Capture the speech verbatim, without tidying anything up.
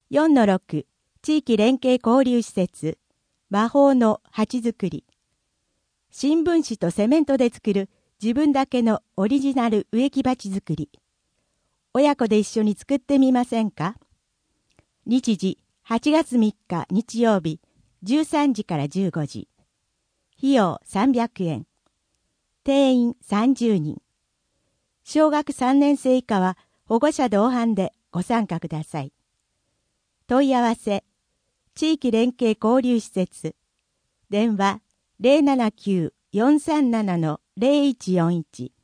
よんのろく 地域連携交流施設魔法の鉢作り。新聞紙とセメントで作る自分だけのオリジナル植木鉢作り。親子で一緒に作ってみませんか？日時はちがつみっか日曜日じゅうさんじからじゅうごじ。費用さんびゃくえん。定員さんじゅうにん。小学さんねん生以下は保護者同伴でご参加ください。問い合わせ、地域連携交流施設、電話 ゼロななきゅう よんさんなな ゼロいちよんいち